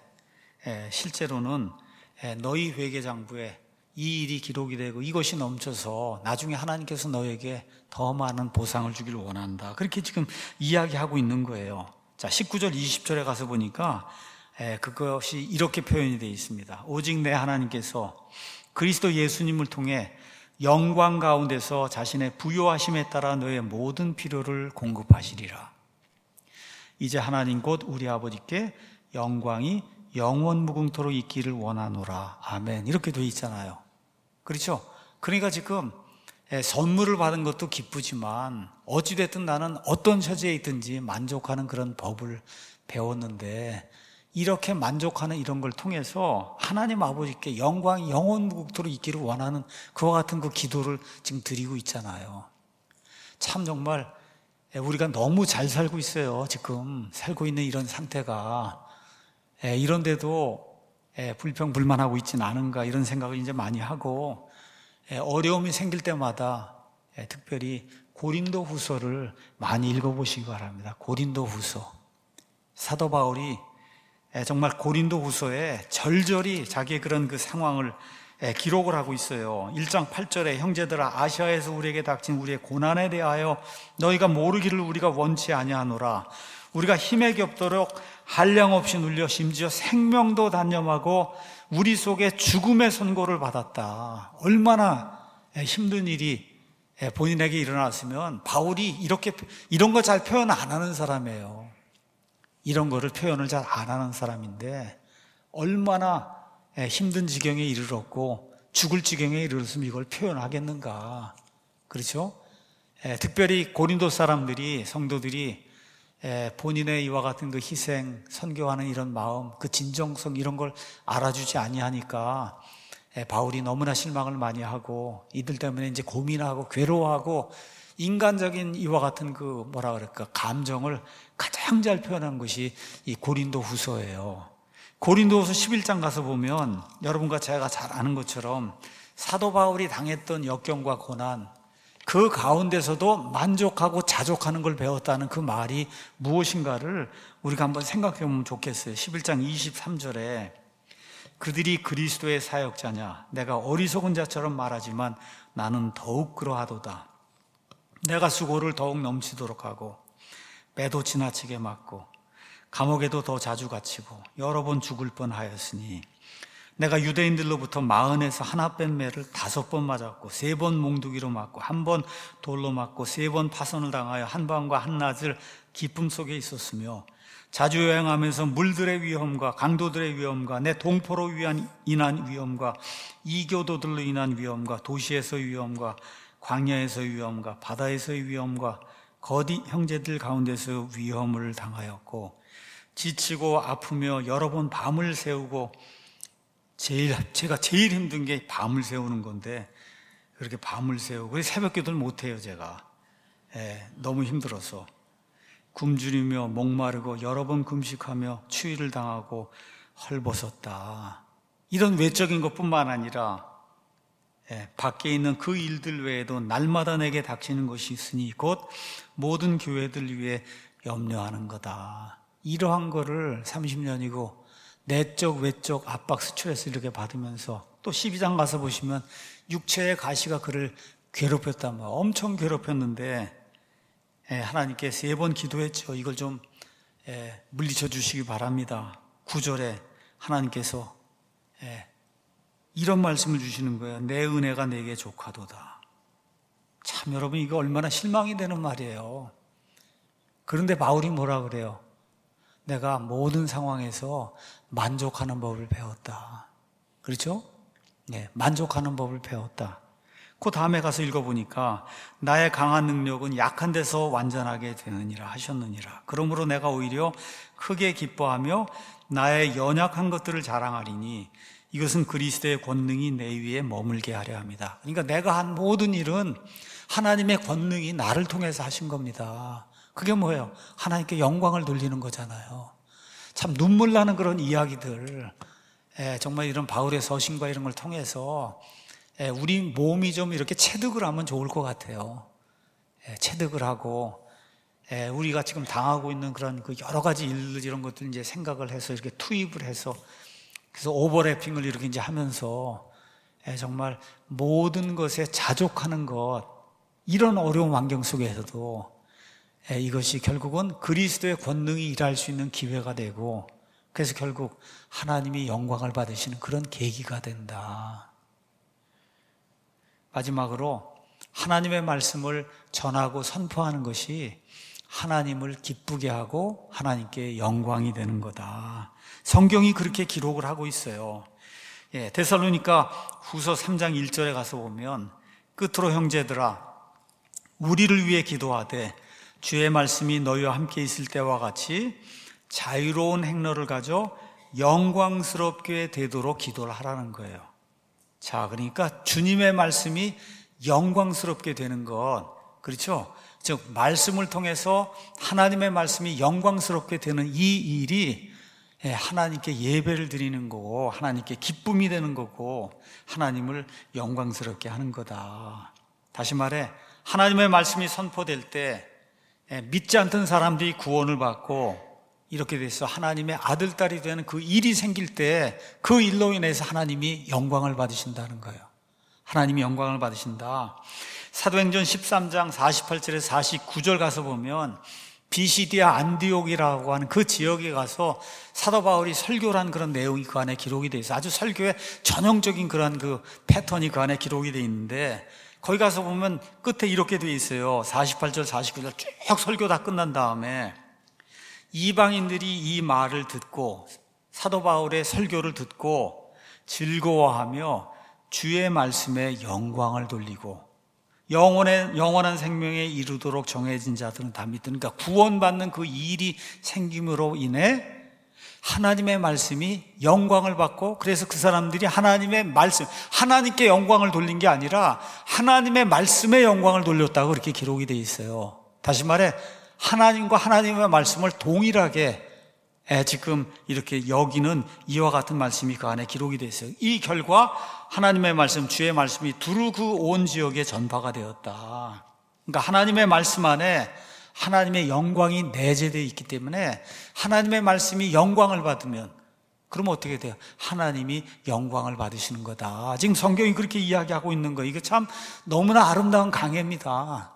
실제로는 너희 회개장부에 이 일이 기록이 되고 이것이 넘쳐서 나중에 하나님께서 너에게 더 많은 보상을 주기를 원한다. 그렇게 지금 이야기하고 있는 거예요. 자, 19절 20절에 가서 보니까 그것이 이렇게 표현이 되어 있습니다. 오직 내 하나님께서 그리스도 예수님을 통해 영광 가운데서 자신의 부요하심에 따라 너의 모든 필요를 공급하시리라. 이제 하나님 곧 우리 아버지께 영광이 영원 무궁토록 있기를 원하노라. 아멘. 이렇게 되어 있잖아요. 그렇죠? 그러니까 지금 선물을 받은 것도 기쁘지만 어찌됐든 나는 어떤 처지에 있든지 만족하는 그런 법을 배웠는데 이렇게 만족하는 이런 걸 통해서 하나님 아버지께 영광이 영원 무궁토록 있기를 원하는 그와 같은 그 기도를 지금 드리고 있잖아요. 참 정말 우리가 너무 잘 살고 있어요. 지금 살고 있는 이런 상태가. 이런데도 불평불만하고 있지는 않은가 이런 생각을 이제 많이 하고 어려움이 생길 때마다 특별히 고린도 후서를 많이 읽어보시기 바랍니다. 고린도 후서. 사도 바울이 정말 고린도 후서에 절절히 자기의 그런 그 상황을 기록을 하고 있어요. 1장 8절에 형제들아 아시아에서 우리에게 닥친 우리의 고난에 대하여 너희가 모르기를 우리가 원치 아니하노라. 우리가 힘에 겹도록 한량없이 눌려 심지어 생명도 단념하고 우리 속에 죽음의 선고를 받았다. 얼마나 힘든 일이 본인에게 일어났으면 바울이 이런 거 잘 표현 안 하는 사람이에요. 이런 거를 표현을 잘 안 하는 사람인데 얼마나 힘든 지경에 이르렀고 죽을 지경에 이르렀으면 이걸 표현하겠는가. 그렇죠? 특별히 고린도 사람들이 성도들이 본인의 이와 같은 그 희생, 선교하는 이런 마음, 그 진정성 이런 걸 알아주지 아니하니까 바울이 너무나 실망을 많이 하고 이들 때문에 이제 고민하고 괴로워하고 인간적인 이와 같은 그 뭐라 그럴까 감정을 가장 잘 표현한 것이 이 고린도 후서예요. 고린도 후서 11장 가서 보면 여러분과 제가 잘 아는 것처럼 사도 바울이 당했던 역경과 고난 그 가운데서도 만족하고 자족하는 걸 배웠다는 그 말이 무엇인가를 우리가 한번 생각해 보면 좋겠어요. 11장 23절에 그들이 그리스도의 사역자냐 내가 어리석은 자처럼 말하지만 나는 더욱 그러하도다. 내가 수고를 더욱 넘치도록 하고 매도 지나치게 맞고 감옥에도 더 자주 갇히고 여러 번 죽을 뻔하였으니 내가 유대인들로부터 40에서 하나 뺀 매를 5번 맞았고 3번 몽두기로 맞고 1번 돌로 맞고 3번 파선을 당하여 한밤과 한낮을 기쁨 속에 있었으며 자주 여행하면서 물들의 위험과 강도들의 위험과 내 동포로 인한 위험과 이교도들로 인한 위험과 도시에서의 위험과 광야에서의 위험과 바다에서의 위험과 거디 형제들 가운데서 위험을 당하였고 지치고 아프며 여러 번 밤을 새우고 제가 제일 힘든 게 밤을 새우는 건데 그렇게 밤을 새우고 그래서 새벽기도를 못해요 제가. 너무 힘들어서 굶주리며 목마르고 여러 번 금식하며 추위를 당하고 헐벗었다. 이런 외적인 것뿐만 아니라 밖에 있는 그 일들 외에도 날마다 내게 닥치는 것이 있으니 곧 모든 교회들 위해 염려하는 거다. 이러한 거를 30년이고 내적 외적 압박 스트레스 이렇게 받으면서 또 12장 가서 보시면 육체의 가시가 그를 괴롭혔단 말이에요. 엄청 괴롭혔는데 하나님께 3번 기도했죠. 이걸 좀 물리쳐 주시기 바랍니다. 9절에 하나님께서 이런 말씀을 주시는 거예요. 내 은혜가 내게 족하도다. 참 여러분 이거 얼마나 실망이 되는 말이에요. 그런데 바울이 뭐라 그래요? 내가 모든 상황에서 만족하는 법을 배웠다. 그렇죠? 만족하는 법을 배웠다. 그 다음에 가서 읽어보니까 나의 강한 능력은 약한 데서 완전하게 되느니라 하셨느니라. 그러므로 내가 오히려 크게 기뻐하며 나의 연약한 것들을 자랑하리니 이것은 그리스도의 권능이 내 위에 머물게 하려 합니다. 그러니까 내가 한 모든 일은 하나님의 권능이 나를 통해서 하신 겁니다. 그게 뭐예요? 하나님께 영광을 돌리는 거잖아요. 참 눈물 나는 그런 이야기들, 정말 이런 바울의 서신과 이런 걸 통해서 우리 몸이 좀 이렇게 체득을 하면 좋을 것 같아요. 체득을 하고 우리가 지금 당하고 있는 그런 그 여러 가지 일들 이런 것들 이제 생각을 해서 이렇게 투입을 해서 그래서 오버래핑을 이렇게 이제 하면서 정말 모든 것에 자족하는 것, 이런 어려운 환경 속에서도 이것이 결국은 그리스도의 권능이 일할 수 있는 기회가 되고, 그래서 결국 하나님이 영광을 받으시는 그런 계기가 된다. 마지막으로 하나님의 말씀을 전하고 선포하는 것이 하나님을 기쁘게 하고 하나님께 영광이 되는 거다. 성경이 그렇게 기록을 하고 있어요. 데살로니가 후서 3장 1절에 가서 보면, 끝으로 형제들아 우리를 위해 기도하되 주의 말씀이 너희와 함께 있을 때와 같이 자유로운 행로를 가져 영광스럽게 되도록 기도를 하라는 거예요. 자, 그러니까 주님의 말씀이 영광스럽게 되는 것, 그렇죠? 즉 말씀을 통해서 하나님의 말씀이 영광스럽게 되는 이 일이 하나님께 예배를 드리는 거고 하나님께 기쁨이 되는 거고 하나님을 영광스럽게 하는 거다. 다시 말해 하나님의 말씀이 선포될 때 믿지 않던 사람들이 구원을 받고 이렇게 돼서 하나님의 아들, 딸이 되는 그 일이 생길 때 그 일로 인해서 하나님이 영광을 받으신다는 거예요. 하나님이 영광을 받으신다. 사도행전 13장 48절에서 49절 가서 보면 비시디아 안디옥이라고 하는 그 지역에 가서 사도 바울이 설교를 한 그런 내용이 그 안에 기록이 되어 있어요. 아주 설교의 전형적인 그런 그 패턴이 그 안에 기록이 되어 있는데, 거기 가서 보면 끝에 이렇게 되어 있어요. 48절 49절 쭉 설교 다 끝난 다음에 이방인들이 이 말을 듣고 사도 바울의 설교를 듣고 즐거워하며 주의 말씀에 영광을 돌리고 영원한 생명에 이르도록 정해진 자들은 다 믿는, 그러니까 구원받는 그 일이 생김으로 인해 하나님의 말씀이 영광을 받고, 그래서 그 사람들이 하나님의 말씀, 하나님께 영광을 돌린 게 아니라 하나님의 말씀에 영광을 돌렸다고 이렇게 기록이 되어 있어요. 다시 말해 하나님과 하나님의 말씀을 동일하게 지금 이렇게 여기는 이와 같은 말씀이 그 안에 기록이 되어 있어요. 이 결과 하나님의 말씀, 주의 말씀이 두루 그 온 지역에 전파가 되었다. 그러니까 하나님의 말씀 안에 하나님의 영광이 내재되어 있기 때문에 하나님의 말씀이 영광을 받으면 그러면 어떻게 돼요? 하나님이 영광을 받으시는 거다. 지금 성경이 그렇게 이야기하고 있는 거예요. 이거 참 너무나 아름다운 강해입니다.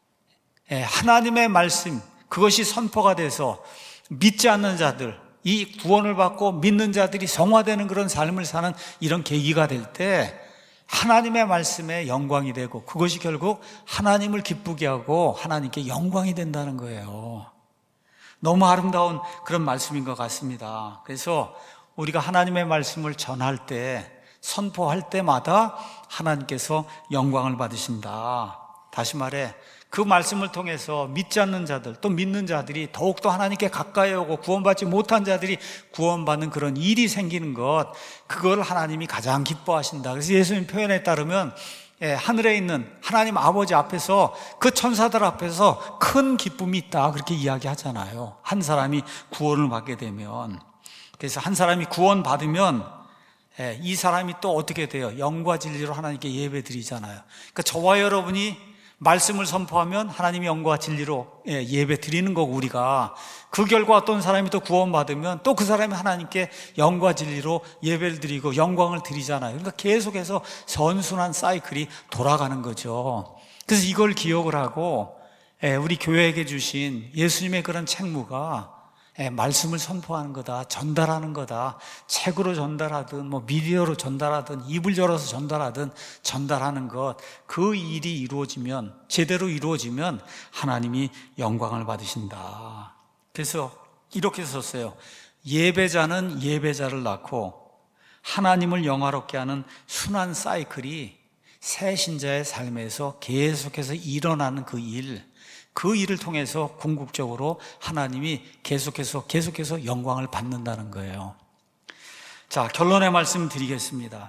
하나님의 말씀, 그것이 선포가 돼서 믿지 않는 자들, 이 구원을 받고 믿는 자들이 성화되는 그런 삶을 사는 이런 계기가 될 때 하나님의 말씀에 영광이 되고, 그것이 결국 하나님을 기쁘게 하고 하나님께 영광이 된다는 거예요. 너무 아름다운 그런 말씀인 것 같습니다. 그래서 우리가 하나님의 말씀을 전할 때, 선포할 때마다 하나님께서 영광을 받으신다. 다시 말해 그 말씀을 통해서 믿지 않는 자들, 또 믿는 자들이 더욱더 하나님께 가까이 오고 구원받지 못한 자들이 구원받는 그런 일이 생기는 것, 그걸 하나님이 가장 기뻐하신다. 그래서 예수님 표현에 따르면 하늘에 있는 하나님 아버지 앞에서, 그 천사들 앞에서 큰 기쁨이 있다, 그렇게 이야기하잖아요. 한 사람이 구원을 받게 되면. 그래서 한 사람이 구원받으면 이 사람이 또 어떻게 돼요? 영과 진리로 하나님께 예배 드리잖아요. 그러니까 저와 여러분이 말씀을 선포하면 하나님이 영과 진리로 예배 드리는 거고, 우리가 그 결과 어떤 사람이 또 구원받으면 또 그 사람이 하나님께 영과 진리로 예배를 드리고 영광을 드리잖아요. 그러니까 계속해서 선순환 사이클이 돌아가는 거죠. 그래서 이걸 기억을 하고 우리 교회에게 주신 예수님의 그런 책무가 말씀을 선포하는 거다, 전달하는 거다. 책으로 전달하든 미디어로 전달하든 입을 열어서 전달하든 전달하는 것, 그 일이 이루어지면, 제대로 이루어지면 하나님이 영광을 받으신다. 그래서 이렇게 썼어요. 예배자는 예배자를 낳고 하나님을 영화롭게 하는 순환 사이클이 새 신자의 삶에서 계속해서 일어나는 그 일을 통해서 궁극적으로 하나님이 계속해서 영광을 받는다는 거예요. 자, 결론의 말씀 드리겠습니다.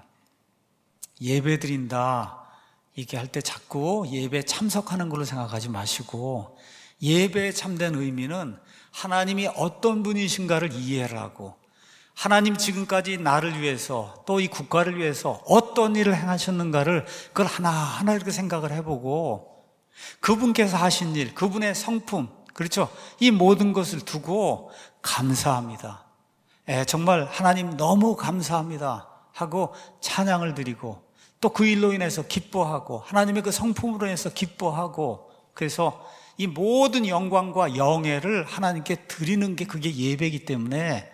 예배 드린다 이렇게 할 때 자꾸 예배 참석하는 걸로 생각하지 마시고, 예배의 참된 의미는 하나님이 어떤 분이신가를 이해하고, 하나님 지금까지 나를 위해서 또 이 국가를 위해서 어떤 일을 행하셨는가를 그걸 하나하나 이렇게 생각을 해보고, 그분께서 하신 일, 그분의 성품, 그렇죠? 이 모든 것을 두고 감사합니다. 정말 하나님 너무 감사합니다 하고 찬양을 드리고, 또 그 일로 인해서 기뻐하고, 하나님의 그 성품으로 인해서 기뻐하고, 그래서 이 모든 영광과 영예를 하나님께 드리는 게 그게 예배이기 때문에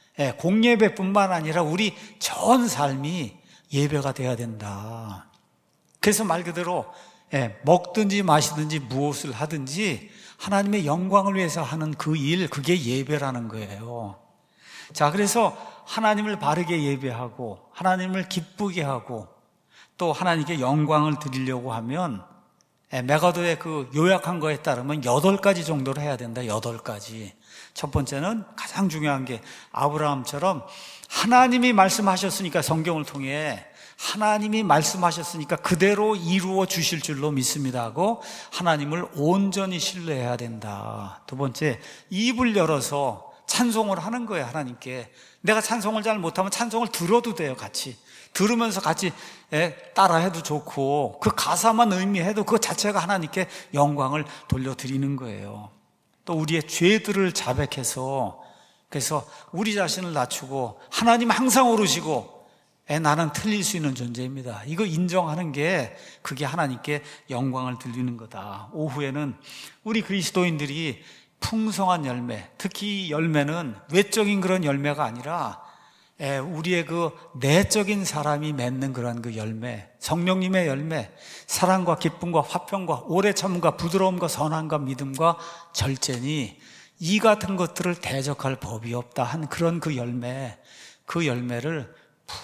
공예배뿐만 아니라 우리 전 삶이 예배가 돼야 된다. 그래서 말 그대로 먹든지 마시든지 무엇을 하든지 하나님의 영광을 위해서 하는 그 일, 그게 예배라는 거예요. 자, 그래서 하나님을 바르게 예배하고 하나님을 기쁘게 하고 또 하나님께 영광을 드리려고 하면 메가도의 그 요약한 거에 따르면 8가지 정도로 해야 된다. 8가지. 첫 번째는 가장 중요한 게 아브라함처럼 하나님이 말씀하셨으니까, 성경을 통해 하나님이 말씀하셨으니까 그대로 이루어 주실 줄로 믿습니다 하고 하나님을 온전히 신뢰해야 된다. 두 번째, 입을 열어서 찬송을 하는 거예요. 하나님께. 내가 찬송을 잘 못하면 찬송을 들어도 돼요. 같이 들으면서 같이 따라해도 좋고, 그 가사만 의미해도 그 자체가 하나님께 영광을 돌려드리는 거예요. 또 우리의 죄들을 자백해서, 그래서 우리 자신을 낮추고 하나님 항상 오르시고 나는 틀릴 수 있는 존재입니다, 이거 인정하는 게 그게 하나님께 영광을 돌리는 거다. 오후에는 우리 그리스도인들이 풍성한 열매, 특히 이 열매는 외적인 그런 열매가 아니라 우리의 그 내적인 사람이 맺는 그런 그 열매, 성령님의 열매, 사랑과 기쁨과 화평과 오래 참음과 부드러움과 선함과 믿음과 절제니 이 같은 것들을 대적할 법이 없다 한 그런 그 열매, 그 열매를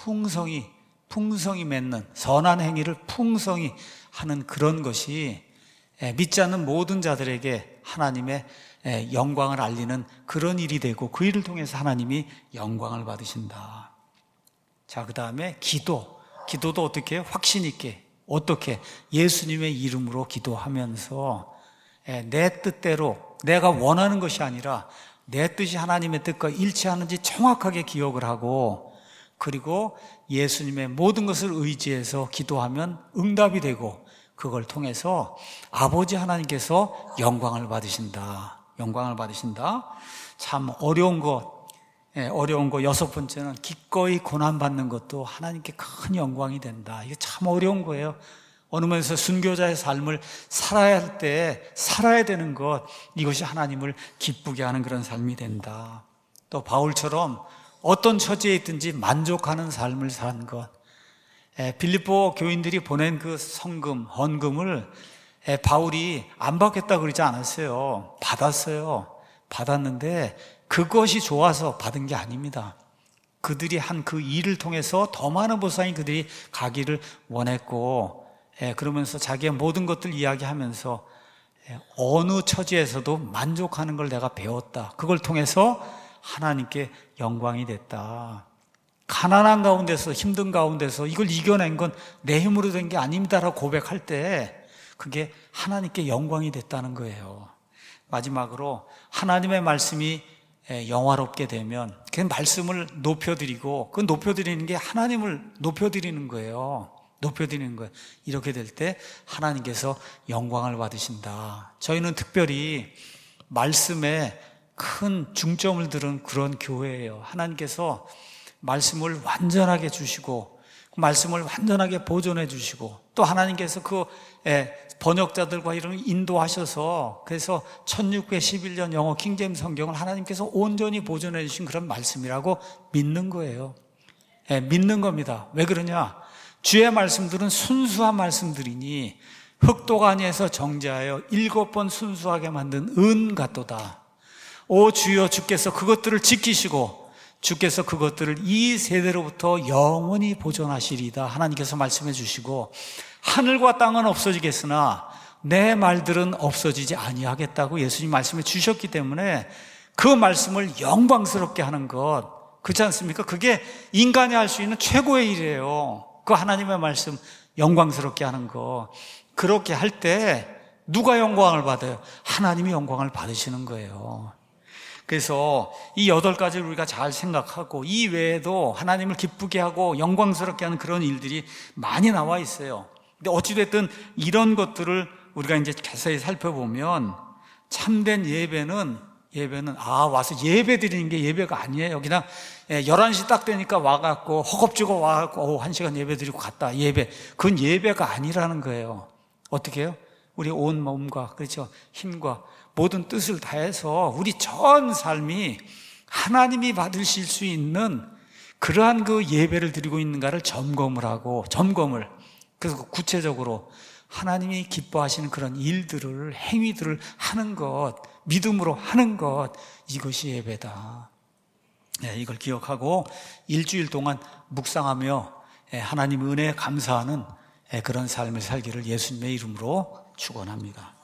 풍성히 맺는, 선한 행위를 풍성히 하는 그런 것이 믿지 않는 모든 자들에게 하나님의 영광을 알리는 그런 일이 되고, 그 일을 통해서 하나님이 영광을 받으신다. 자, 그 다음에 기도도 어떻게 해요? 확신 있게, 어떻게? 예수님의 이름으로 기도하면서 내 뜻대로, 내가 원하는 것이 아니라 내 뜻이 하나님의 뜻과 일치하는지 정확하게 기억을 하고, 그리고 예수님의 모든 것을 의지해서 기도하면 응답이 되고, 그걸 통해서 아버지 하나님께서 영광을 받으신다. 영광을 받으신다. 참 어려운 거 6번째는 기꺼이 고난받는 것도 하나님께 큰 영광이 된다. 이게 참 어려운 거예요. 어느 면에서 순교자의 삶을 살아야 할 때 살아야 되는 것, 이것이 하나님을 기쁘게 하는 그런 삶이 된다. 또 바울처럼 어떤 처지에 있든지 만족하는 삶을 사는 것. 빌립보 교인들이 보낸 그 성금, 헌금을 바울이 안 받겠다고 그러지 않았어요. 받았어요. 받았는데 그것이 좋아서 받은 게 아닙니다. 그들이 한 그 일을 통해서 더 많은 보상이 그들이 가기를 원했고, 그러면서 자기의 모든 것들 이야기하면서 어느 처지에서도 만족하는 걸 내가 배웠다. 그걸 통해서 하나님께 영광이 됐다. 가난한 가운데서, 힘든 가운데서 이걸 이겨낸 건 내 힘으로 된 게 아닙니다라고 고백할 때 그게 하나님께 영광이 됐다는 거예요. 마지막으로 하나님의 말씀이 영화롭게 되면 그 말씀을 높여드리고, 그 높여드리는 게 하나님을 높여드리는 거예요. 높여드리는 거예요. 이렇게 될 때 하나님께서 영광을 받으신다. 저희는 특별히 말씀에 큰 중점을 두는 그런 교회예요. 하나님께서 말씀을 완전하게 주시고, 말씀을 완전하게 보존해 주시고, 또 하나님께서 그 번역자들과 이런 인도하셔서, 그래서 1611년 영어 킹제임스 성경을 하나님께서 온전히 보존해 주신 그런 말씀이라고 믿는 거예요. 믿는 겁니다. 왜 그러냐? 주의 말씀들은 순수한 말씀들이니 흙도가 아니에서 정제하여 7번 순수하게 만든 은 같도다. 오 주여, 주께서 그것들을 지키시고 주께서 그것들을 이 세대로부터 영원히 보존하시리다. 하나님께서 말씀해 주시고, 하늘과 땅은 없어지겠으나 내 말들은 없어지지 아니하겠다고 예수님 말씀해 주셨기 때문에 그 말씀을 영광스럽게 하는 것, 그렇지 않습니까? 그게 인간이 할 수 있는 최고의 일이에요. 그 하나님의 말씀 영광스럽게 하는 거. 그렇게 할 때 누가 영광을 받아요? 하나님이 영광을 받으시는 거예요. 그래서 이 8가지를 우리가 잘 생각하고 이 외에도 하나님을 기쁘게 하고 영광스럽게 하는 그런 일들이 많이 나와 있어요. 근데 어찌됐든 이런 것들을 우리가 이제 자세히 살펴보면 참된 예배는 와서 예배 드리는 게 예배가 아니에요. 그냥 11시 딱 되니까 와갖고 허겁지겁 와갖고 1시간 예배 드리고 갔다. 그건 예배가 아니라는 거예요. 어떻게 해요? 우리 온 몸과, 그렇죠, 힘과 모든 뜻을 다해서 우리 전 삶이 하나님이 받으실 수 있는 그러한 그 예배를 드리고 있는가를 점검을. 그래서 구체적으로 하나님이 기뻐하시는 그런 일들을, 행위들을 하는 것, 믿음으로 하는 것, 이것이 예배다. 이걸 기억하고 일주일 동안 묵상하며 하나님 은혜에 감사하는 그런 삶을 살기를 예수님의 이름으로 축원합니다.